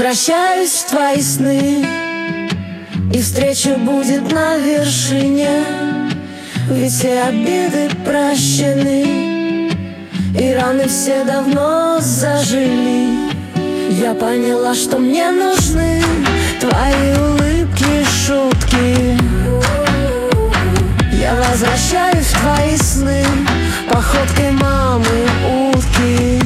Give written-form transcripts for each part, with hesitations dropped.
возвращаюсь в твои сны, и встреча будет на вершине. Ведь все обиды прощены, и раны все давно зажили. Я поняла, что мне нужны твои улыбки, шутки. Я возвращаюсь в твои сны походкой мамы утки.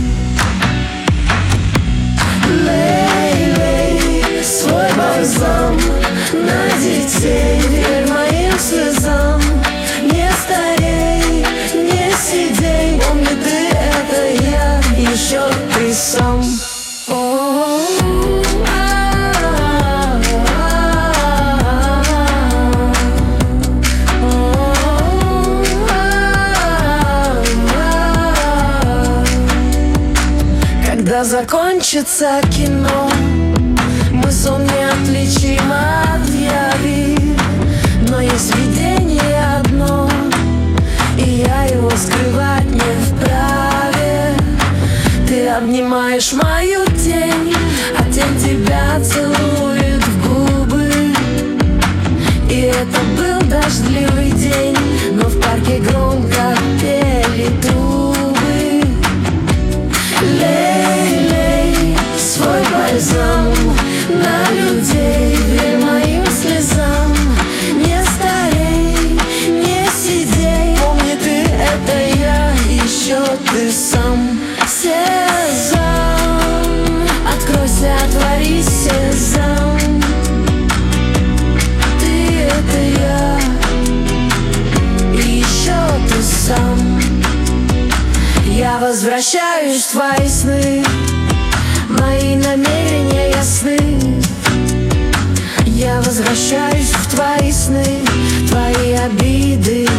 Лей, свой бальзам на детей, верь моим слезам. Не старей, не сидей, помни, ты — это я, еще ты сам. Когда закончится кино, мы сон не отличим от яви. Но есть видение одно, и я его скрывать не вправе. Ты обнимаешь мою тень, а тень тебя целует в губы. И это был дождливый день, но в парке громко пели трубы. Лей, свой бальзам на людей, верь моим слезам. Не старей, не сидей, помни, ты — это я, еще ты сам. Сезам, откройся, отворись, сезам. Ты — это я, и еще ты сам. Я возвращаюсь в твои сны, мои намерения ясны. Я возвращаюсь в твои сны, твои обиды